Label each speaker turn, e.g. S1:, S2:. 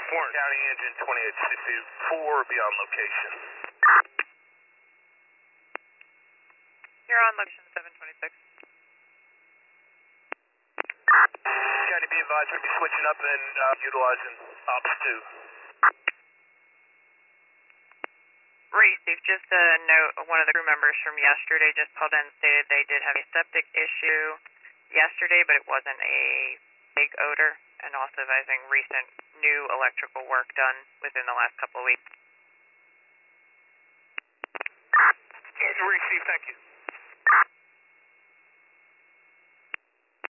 S1: Warren County Engine 2864, be on location.
S2: You're on location 726.
S1: County, be advised, we'll be switching up and utilizing Ops 2.
S2: Received just a note. One of the crew members from yesterday just called in and stated they did have a septic issue yesterday, but it wasn't a big odor, and also advising recent new electrical work done within the last couple of weeks.
S1: Received, thank you.